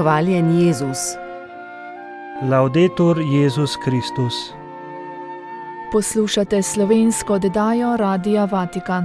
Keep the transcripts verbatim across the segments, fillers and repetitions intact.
Hvaljen Jezus. Laudetur Jezus Kristus. Poslušate slovensko oddajo Radia Vatikan.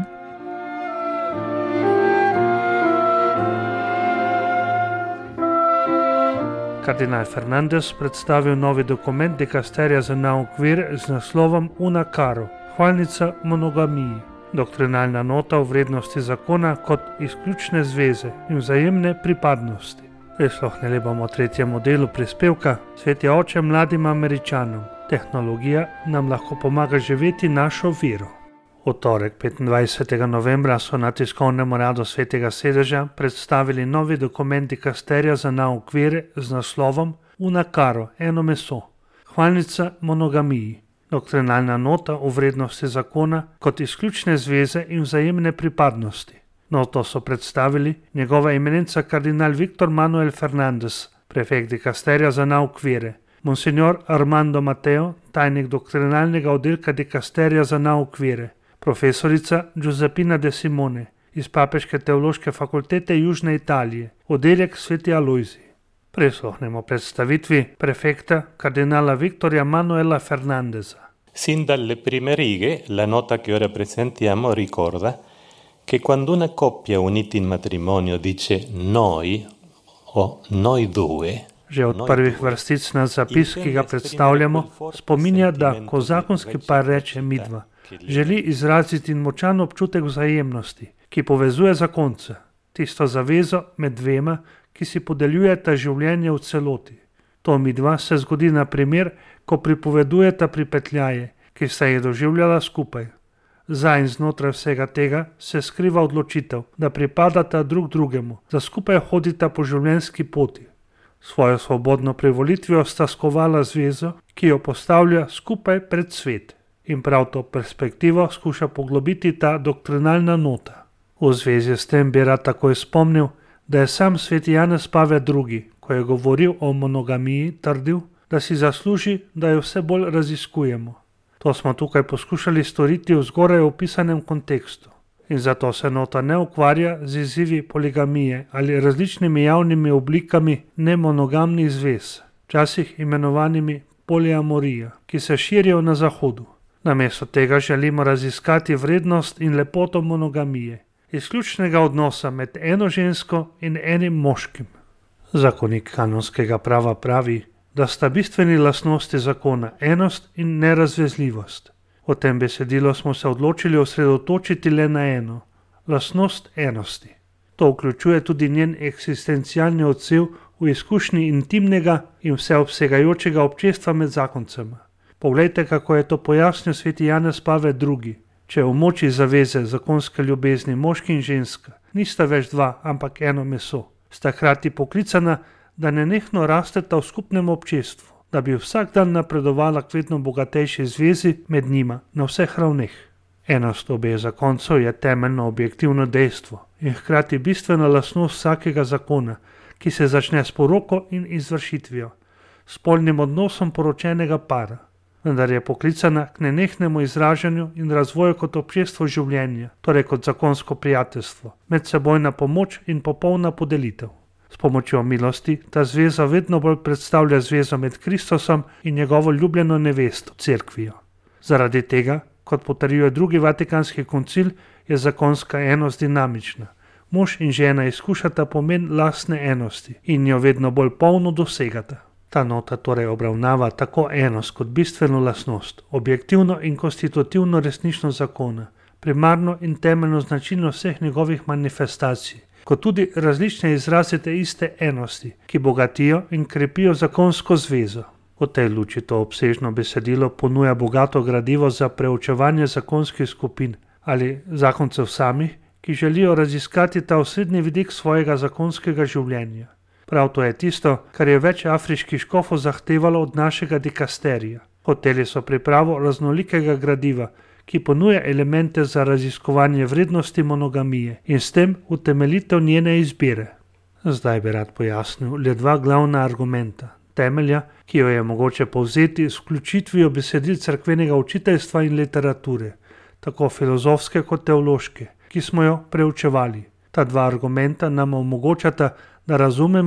Kardinal Fernandez predstavil novi dokument dikasterija za nauk vere z naslovom Una caro, hvalnica monogamiji, doktrinalna nota o vrednosti zakona kot izključne zveze in vzajemne pripadnosti. Prisluhnili bomo tretjemu delu prispevka Sveti oče mladim Američanom. Tehnologija nam lahko pomaga živeti našo vero. V torek petindvajsetega novembra so na tiskovnem uradu Svetega sedeža predstavili novi dokument dikasterija za nauk vere z naslovom Una caro, eno meso, hvalnica monogamiji, doktrinalna nota o vrednosti zakona kot izključne zveze in vzajemne pripadnosti. Noto so predstavili njegova eminenca kardinal Victor Manuel Fernandez, prefekt dikasterija za nauk vere, monsignor Armando Mateo, tajnik doktrinalnega oddelka dikasterija za nauk vere, profesorica Giuseppina De Simone iz Papeške teološke fakultete Južne Italije, oddelek Sveti Alojzij. Prisluhnemo predstavitvi prefekta kardinala Victorja Manuela Fernandeza. Sin dalle prime righe, la nota che ora presentiamo ricorda che quando una coppia unita in matrimonio dice noi o noi due, Že od prvih vrstic na zapis, ki ga predstavljamo, spominja, da ko zakonski par reče midva, želi izraziti močan občutek vzajemnosti, ki povezuje zakonce, tisto zavezo med dvema, ki si podeljujeta življenje v celoti. To midva se zgodi na primer, ko pripovedujeta pripetljaje, ki sta jih doživljala skupaj. Za in znotraj vsega tega se skriva odločitev, da pripadata drug drugemu, da skupaj hodita po življenjski poti. Svojo svobodno privolitvijo sta skovala zvezo, ki jo postavlja skupaj pred svet. In prav to perspektivo skuša poglobiti ta doktrinalna nota. V zvezi s tem bi rad takoj spomnil, da je sam sveti Janez Pavel drugi, ko je govoril o monogamiji, trdil, da si zasluži, da jo vse bolj raziskujemo. To smo tukaj poskušali storiti v zgoraj opisanem kontekstu. In zato se nota ne ukvarja z izzivi poligamije ali različnimi javnimi oblikami nemonogamnih zvez, včasih imenovanimi poliamorija, ki se širijo na zahodu. Namesto tega želimo raziskati vrednost in lepoto monogamije, izključnega odnosa med eno žensko in enim moškim. Zakonik kanonskega prava pravi, da sta bistveni lastnosti zakona enost in nerazvezljivost. V tem besedilu smo se odločili osredotočiti le na eno, lastnost enosti. To vključuje tudi njen eksistencialni odsev v izkušnji intimnega in vseobsegajočega občestva med zakoncema. Poglejte, kako je to pojasnil sveti Janez Pavel drugi. Če v moči zaveze zakonske ljubezni moški in ženska nista več dva, ampak eno meso, sta hkrati poklicana, da nenehno rasteta v skupnem občestvu, da bi vsak dan napredovala k vedno bogatejši zvezi med njima na vseh ravneh. Enost obeh zakoncev je temeljno objektivno dejstvo in hkrati bistvena lastnost vsakega zakona, ki se začne s poroko in izvršitvijo, s spolnim odnosom poročenega para, vendar je poklicana k nenehnemu izražanju in razvoju kot občestvo življenja, torej kot zakonsko prijateljstvo, medsebojna pomoč in popolna podelitev. S pomočjo milosti ta zveza vedno bolj predstavlja zvezo med Kristusom in njegovo ljubljeno nevesto, cerkvijo. Zaradi tega, kot potrjuje drugi vatikanski koncil, je zakonska enost dinamična. Mož in žena izkušata pomen lastne enosti in jo vedno bolj polno dosegata. Ta nota torej obravnava tako enost kot bistveno lastnost, objektivno in konstitutivno resničnost zakona, primarno in temeljno značilnost vseh njegovih manifestacij, kot tudi različne izraze te iste enosti, ki bogatijo in krepijo zakonsko zvezo. V tej luči to obsežno besedilo ponuja bogato gradivo za preučevanje zakonskih skupin ali zakoncev samih, ki želijo raziskati ta osrednji vidik svojega zakonskega življenja. Prav to je tisto, kar je več afriških škofov zahtevalo od našega dikasterija. Hoteli so pripravo raznolikega gradiva, ki ponuja elemente za raziskovanje vrednosti monogamije in s tem utemeljitev njene izbire. Zdaj bi rad pojasnil le dva glavna argumenta, temelja, ki jo je mogoče povzeti s vključitvijo besedil cerkvenega učiteljstva in literature, tako filozofske kot teološke, ki smo jo preučevali. Ta dva argumenta nam omogočata, da razumemo,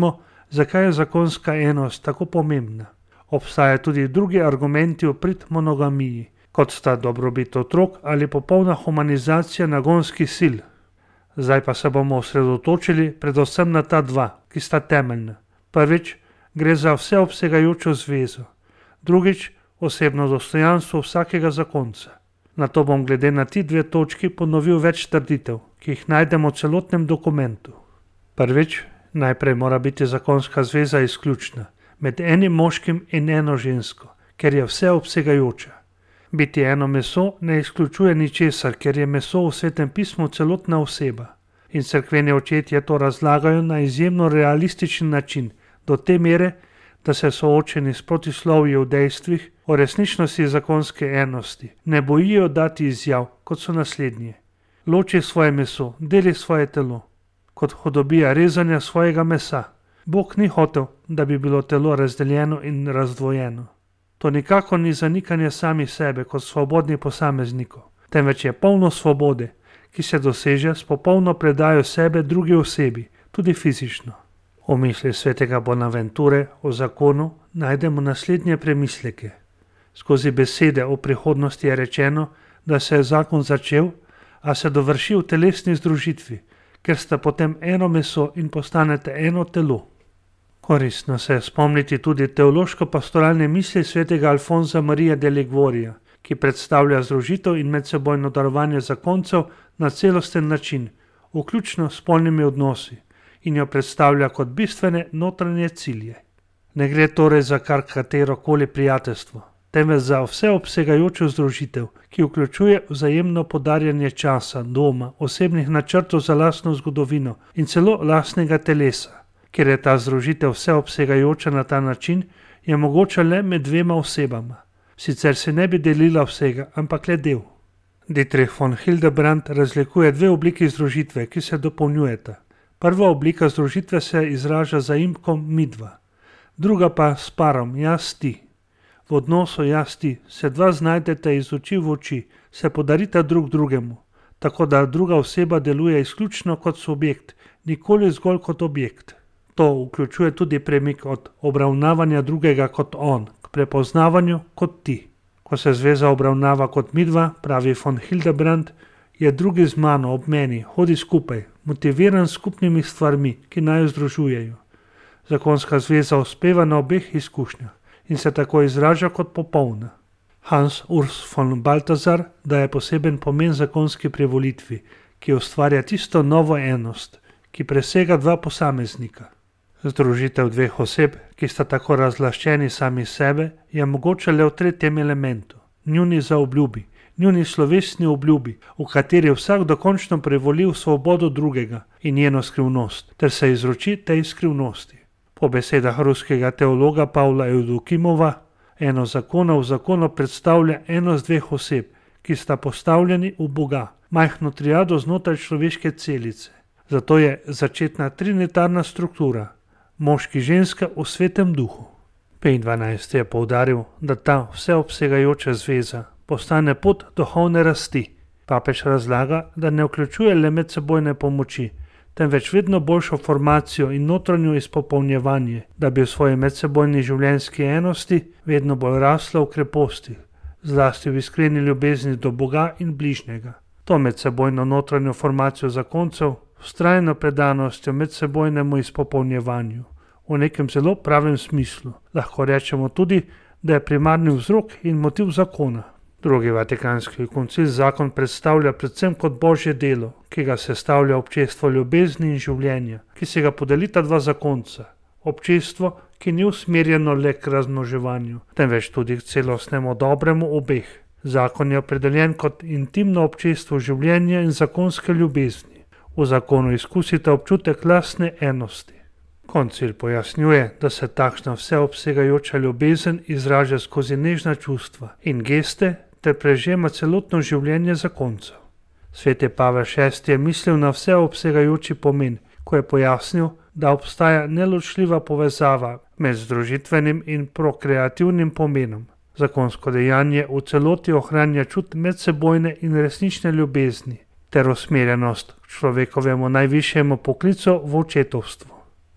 zakaj je zakonska enost tako pomembna. Obstajajo tudi drugi argumenti v prid monogamiji, kot sta dobrobit otrok ali popolna humanizacija nagonskih sil. Zdaj pa se bomo osredotočili predvsem na ta dva, ki sta temeljna. Prvič, gre za vseobsegajočo zvezo. Drugič, osebno dostojanstvo vsakega zakonca. Nato bom glede na ti dve točki ponovil več trditev, ki jih najdemo v celotnem dokumentu. Prvič, najprej mora biti zakonska zveza izključna, med enim moškim in eno žensko, ker je vseobsegajoča. Biti eno meso ne izključuje ničesar, ker je meso v Svetem pismu celotna oseba. In cerkveni očetje to razlagajo na izjemno realističen način, do te mere, da se soočeni s protislovji v dejstvih o resničnosti zakonske enosti ne bojijo dati izjav, kot so naslednje. Loči svoje meso, deli svoje telo, kot hudobija rezanja svojega mesa. Bog ni hotel, da bi bilo telo razdeljeno in razdvojeno. To nikako ni zanikanje sami sebe kot svobodni posameznikov, temveč je polno svobode, ki se doseže s popolno predajo sebe drugi osebi, tudi fizično. V misli svetega Bonaventure o zakonu najdemo naslednje premisleke. Skozi besede o prihodnosti je rečeno, da se je zakon začel, a se dovrši v telesni združitvi, ker sta potem eno meso in postanete eno telo. Koristno se je spomniti tudi teološko-pastoralne misli svetega Alfonza Marija de Liguorija, ki predstavlja združitev in medsebojno darovanje zakoncev na celosten način, vključno s spolnimi odnosi, in jo predstavlja kot bistvene notranje cilje. Ne gre torej za kar katerokoli prijateljstvo, temveč za vseobsegajočo združitev, ki vključuje vzajemno podarjanje časa, doma, osebnih načrtov za lastno zgodovino in celo lastnega telesa. Ker je ta združitev vseobsegajoča na ta način, je mogoča le med dvema osebama. Sicer se ne bi delila vsega, ampak le del. Dietrich von Hildebrand razlikuje dve obliki združitve, ki se dopolnjujeta. Prva oblika združitve se izraža zaimkom midva, druga pa s parom jaz ti. V odnosu jaz ti se dva znajdete iz oči v oči, se podarita drug drugemu, tako da druga oseba deluje izključno kot subjekt, nikoli zgolj kot objekt. To vključuje tudi premik od obravnavanja drugega kot on, k prepoznavanju kot ti. Ko se zveza obravnava kot midva, pravi von Hildebrand, je drugi z mano ob meni, hodi skupaj, motiviran s skupnimi stvarmi, ki naj jo združujejo. Zakonska zveza uspeva na obeh izkušnjah in se tako izraža kot popolna. Hans Urs von Balthasar daje poseben pomen zakonski privolitvi, ki ustvarja tisto novo enost, ki presega dva posameznika. Združitev dveh oseb, ki sta tako razlaščeni sami sebe, je mogoče le v tretjem elementu, njuni zaobljubi, njuni slovesni obljubi, v kateri vsak dokončno privoli v svobodo drugega in njeno skrivnost, ter se izroči tej skrivnosti. Po besedah ruskega teologa Pavla Evdokimova, eno zakonov zakono predstavlja enost dveh oseb, ki sta postavljeni v Boga, majhno triado znotraj človeške celice. Zato je začetna trinitarna struktura, moški ženska v svetem duhu. Pej dvanajst je poudaril, da ta vseobsegajoča zveza postane pot duhovne rasti. Papež razlaga, da ne vključuje le medsebojne pomoči, temveč vedno boljšo formacijo in notranjo izpopolnjevanje, da bi v svoji medsebojni življenjski enosti vedno bolj rasla v kreposti, zlasti v iskreni ljubezni do Boga in bližnjega. To medsebojno notranjo formacijo zakoncev, vztrajno predanostjo medsebojnemu izpopolnjevanju, v nekem zelo pravem smislu, lahko rečemo tudi, da je primarni vzrok in motiv zakona. Drugi vatikanski koncil zakon predstavlja predvsem kot božje delo, ki ga sestavlja občestvo ljubezni in življenja, ki se ga podelita dva zakonca. Občestvo, ki ni usmerjeno le k razmnoževanju, temveč tudi k celostnemu dobremu obeh. Zakon je opredeljen kot intimno občestvo življenja in zakonske ljubezni. V zakonu izkusite občutek lastne enosti. Koncil pojasnjuje, da se takšna vseobsegajoča ljubezen izraža skozi nežna čustva in geste ter prežema celotno življenje zakoncev. Sveti Pavel šesti je mislil na vseobsegajoči pomen, ko je pojasnil, da obstaja neločljiva povezava med združitvenim in prokreativnim pomenom. Zakonsko dejanje v celoti ohranja čut medsebojne in resnične ljubezni ter usmerjenost k človekovemu najvišjemu poklicu v očetovstvu.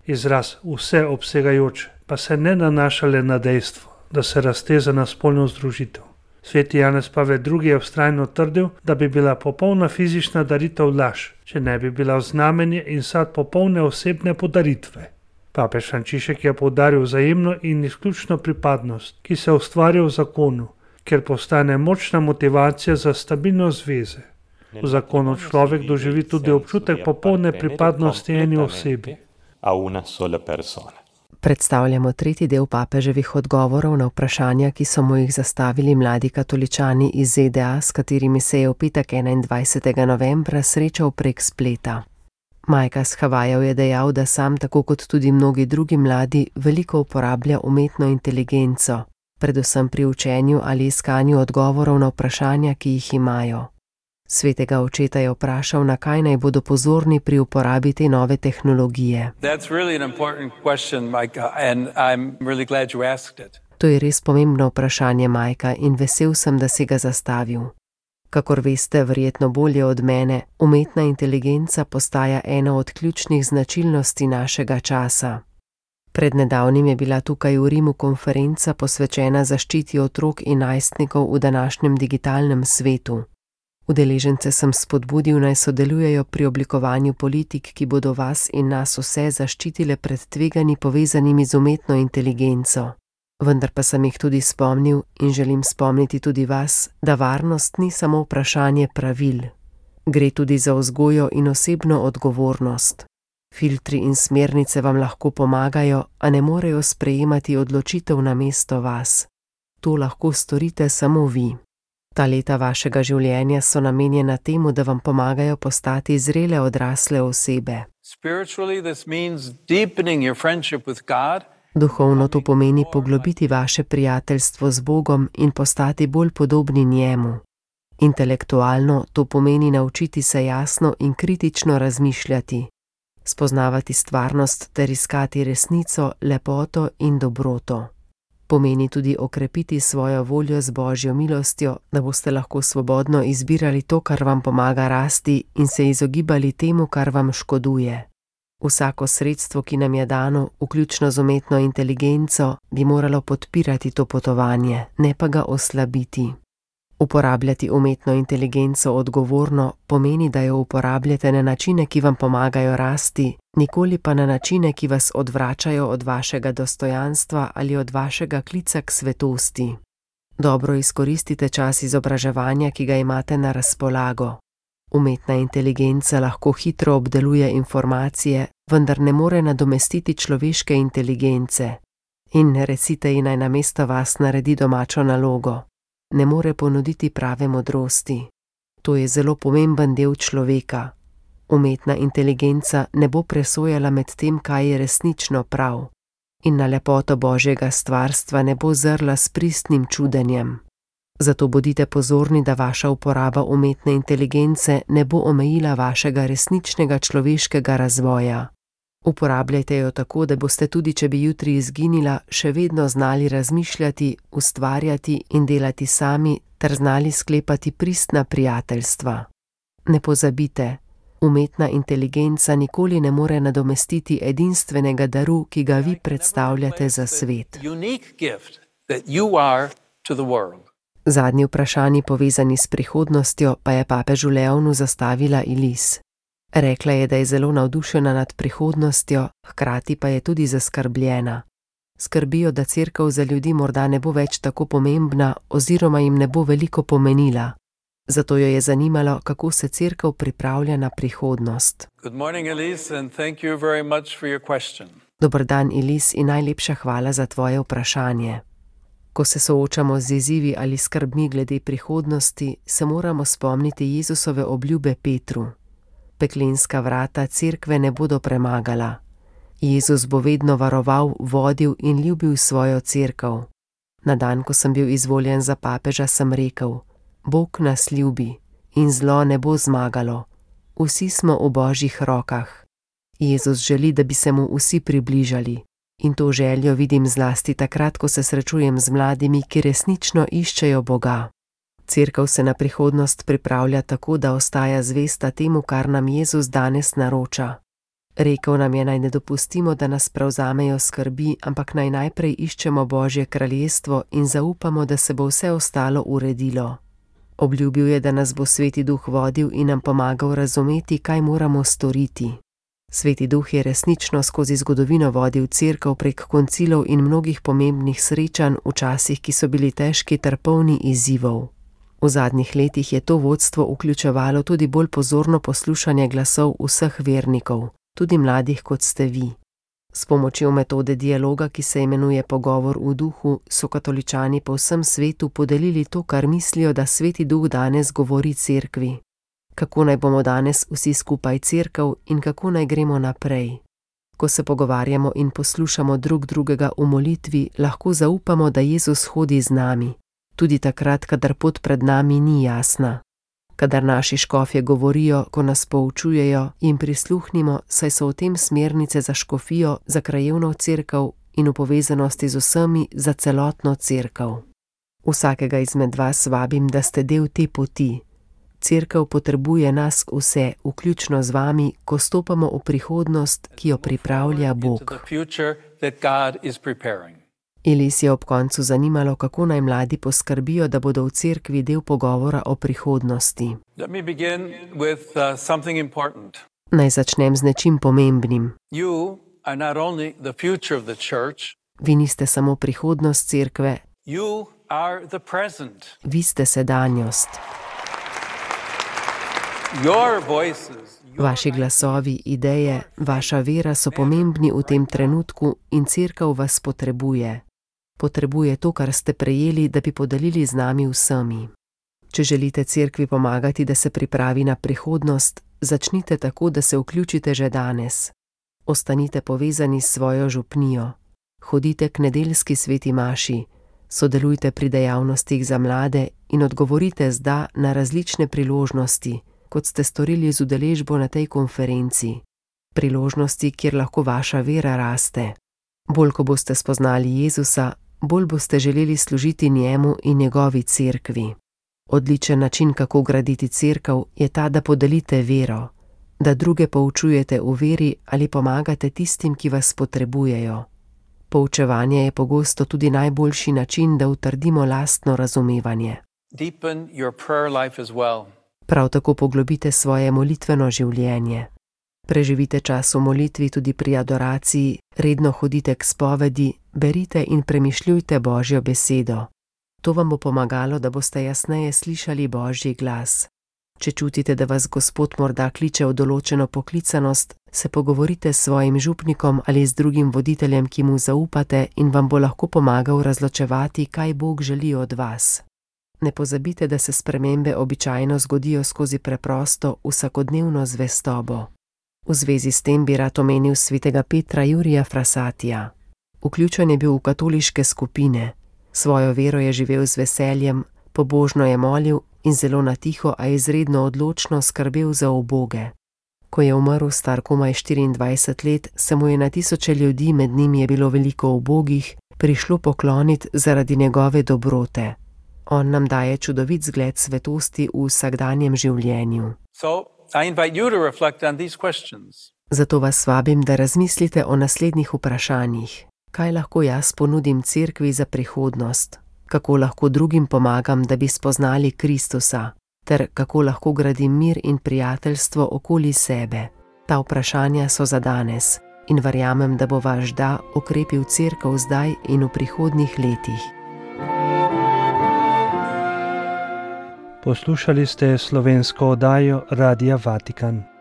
Izraz vseobsegajoč pa se ne nanaša le na dejstvo, da se razteza na spolno združitev. Sveti Janez Pavel drugi je vztrajno trdil, da bi bila popolna fizična daritev laž, če ne bi bila znamenje in sad popolne osebne podaritve. Papež Frančišek je poudaril vzajemno in izključno pripadnost, ki se ustvarja v zakonu, ker postane močna motivacija za stabilnost zveze. V zakonu človek doživi tudi občutek popolne pripadnosti eni osebi. Predstavljamo tretji del papeževih odgovorov na vprašanja, ki so mu jih zastavili mladi katoličani iz Z D A, s katerimi se je v petek enaindvajsetega novembra srečal prek spleta. Majka s Havajev je dejal, da sam, tako kot tudi mnogi drugi mladi, veliko uporablja umetno inteligenco, predvsem pri učenju ali iskanju odgovorov na vprašanja, ki jih imajo. Svetega očeta je vprašal, na kaj naj bodo pozorni pri uporabi te nove tehnologije. To je res pomembno vprašanje, Majka, in vesel sem, da si ga zastavil. Kakor veste, verjetno bolje od mene, umetna inteligenca postaja ena od ključnih značilnosti našega časa. Pred nedavnim je bila tukaj v Rimu konferenca posvečena zaščiti otrok in najstnikov v današnjem digitalnem svetu. Udeležence sem spodbudil, naj sodelujejo pri oblikovanju politik, ki bodo vas in nas vse zaščitile pred tveganji povezanimi z umetno inteligenco. Vendar pa sem jih tudi spomnil in želim spomniti tudi vas, da varnost ni samo vprašanje pravil. Gre tudi za vzgojo in osebno odgovornost. Filtri in smernice vam lahko pomagajo, a ne morejo sprejemati odločitev namesto vas. To lahko storite samo vi. Ta leta vašega življenja so namenjena temu, da vam pomagajo postati zrele odrasle osebe. Duhovno to pomeni poglobiti vaše prijateljstvo z Bogom in postati bolj podobni njemu. Intelektualno to pomeni naučiti se jasno in kritično razmišljati, spoznavati stvarnost ter iskati resnico, lepoto in dobroto. Pomeni tudi okrepiti svojo voljo z Božjo milostjo, da boste lahko svobodno izbirali to, kar vam pomaga rasti, in se izogibali temu, kar vam škoduje. Vsako sredstvo, ki nam je dano, vključno z umetno inteligenco, bi moralo podpirati to potovanje, ne pa ga oslabiti. Uporabljati umetno inteligenco odgovorno pomeni, da jo uporabljate na načine, ki vam pomagajo rasti, nikoli pa na načine, ki vas odvračajo od vašega dostojanstva ali od vašega klica k svetosti. Dobro izkoristite čas izobraževanja, ki ga imate na razpolago. Umetna inteligenca lahko hitro obdeluje informacije, vendar ne more nadomestiti človeške inteligence. In recite ji, naj namesto vas naredi domačo nalogo. Ne more ponuditi prave modrosti. To je zelo pomemben del človeka. Umetna inteligenca ne bo presojala med tem, kaj je resnično prav. In na lepoto Božjega stvarstva ne bo zrla s pristnim čudenjem. Zato bodite pozorni, da vaša uporaba umetne inteligence ne bo omejila vašega resničnega človeškega razvoja. Uporabljajte jo tako, da boste tudi, če bi jutri izginila, še vedno znali razmišljati, ustvarjati in delati sami ter znali sklepati pristna prijateljstva. Ne pozabite, umetna inteligenca nikoli ne more nadomestiti edinstvenega daru, ki ga vi predstavljate za svet. Zadnji vprašanji povezani s prihodnostjo pa je papežu Leonu zastavila Ilis. Rekla je, da je zelo navdušena nad prihodnostjo, hkrati pa je tudi zaskrbljena. Skrbijo, da cerkev za ljudi morda ne bo več tako pomembna oziroma jim ne bo veliko pomenila. Zato jo je zanimalo, kako se cerkev pripravlja na prihodnost. Dober dan, Ilis, in najlepša hvala za tvoje vprašanje. Ko se soočamo z izzivi ali skrbmi glede prihodnosti, se moramo spomniti Jezusove obljube Petru. Peklenska vrata cerkve ne bodo premagala. Jezus bo vedno varoval, vodil in ljubil svojo cerkev. Na dan, ko sem bil izvoljen za papeža, sem rekel: Bog nas ljubi in zlo ne bo zmagalo. Vsi smo v Božjih rokah. Jezus želi, da bi se mu vsi približali. In to željo vidim zlasti takrat, ko se srečujem z mladimi, ki resnično iščejo Boga. Cerkev se na prihodnost pripravlja tako, da ostaja zvesta temu, kar nam Jezus danes naroča. Rekel nam je, naj ne dopustimo, da nas prevzamejo skrbi, ampak naj najprej iščemo Božje kraljestvo in zaupamo, da se bo vse ostalo uredilo. Obljubil je, da nas bo Sveti Duh vodil in nam pomagal razumeti, kaj moramo storiti. Sveti Duh je resnično skozi zgodovino vodil cerkev prek koncilov in mnogih pomembnih srečanj v časih, ki so bili težki ter polni izzivov. V zadnjih letih je to vodstvo vključevalo tudi bolj pozorno poslušanje glasov vseh vernikov, tudi mladih kot ste vi. S pomočjo metode dialoga, ki se imenuje Pogovor v duhu, so katoličani po vsem svetu podelili to, kar mislijo, da Sveti Duh danes govori cerkvi. Kako naj bomo danes vsi skupaj cerkev in kako naj gremo naprej. Ko se pogovarjamo in poslušamo drug drugega v molitvi, lahko zaupamo, da Jezus hodi z nami, tudi takrat, kadar pot pred nami ni jasna. Kadar naši škofje govorijo, ko nas poučujejo, jim prisluhnimo, saj so v tem smernice za škofijo, za krajevno cerkev in v povezanosti z vsemi za celotno cerkev. Vsakega izmed vas vabim, da ste del te poti. Cerkev potrebuje nas vse, vključno z vami, ko stopamo v prihodnost, ki jo pripravlja Bog. Elis je ob koncu zanimalo, kako naj mladi poskrbijo, da bodo v cerkvi del pogovora o prihodnosti. Naj začnem z nečim pomembnim. Vi niste samo prihodnost cerkve, vi ste sedanjost. Vaši glasovi, ideje, vaša vera so pomembni v tem trenutku in cerkev vas potrebuje. Potrebuje to, kar ste prejeli, da bi podelili z nami vsemi. Če želite cerkvi pomagati, da se pripravi na prihodnost, začnite tako, da se vključite že danes. Ostanite povezani s svojo župnijo. Hodite k nedeljski sveti maši, sodelujte pri dejavnostih za mlade in odgovorite z da na različne priložnosti, kot ste storili z udeležbo na tej konferenci. Priložnosti, kjer lahko vaša vera raste. Bolj, ko boste spoznali Jezusa, bolj boste želeli služiti njemu in njegovi cerkvi. Odličen način, kako graditi cerkev, je ta, da podelite vero, da druge poučujete v veri ali pomagate tistim, ki vas potrebujejo. Poučevanje je pogosto tudi najboljši način, da utrdimo lastno razumevanje. Deepen your prayer life as well. Prav tako poglobite svoje molitveno življenje. Preživite čas v molitvi tudi pri adoraciji, redno hodite k spovedi, berite in premišljujte Božjo besedo. To vam bo pomagalo, da boste jasneje slišali Božji glas. Če čutite, da vas Gospod morda kliče v določeno poklicanost, se pogovorite s svojim župnikom ali z drugim voditeljem, ki mu zaupate in vam bo lahko pomagal razločevati, kaj Bog želi od vas. Ne pozabite, da se spremembe običajno zgodijo skozi preprosto, vsakodnevno zvestobo. V zvezi s tem bi rad omenil svetega Petra Jurija Frasatija. Vključen je bil v katoliške skupine. Svojo vero je živel z veseljem, pobožno je molil in zelo na tiho, a izredno odločno skrbel za uboge. Ko je umrl star komaj štiriindvajset let, se mu je na tisoče ljudi, med njimi je bilo veliko ubogih, prišlo pokloniti zaradi njegove dobrote. On nam daje čudovit zgled svetosti v vsakdanjem življenju. So, I invite you to reflect on these questions. Zato vas vabim, da razmislite o naslednjih vprašanjih. Kaj lahko jaz ponudim cerkvi za prihodnost? Kako lahko drugim pomagam, da bi spoznali Kristusa? Ter kako lahko gradim mir in prijateljstvo okoli sebe? Ta vprašanja so za danes in verjamem, da bo vaš da okrepil cerkev zdaj in v prihodnjih letih. Poslušali ste slovensko oddajo Radia Vatikan.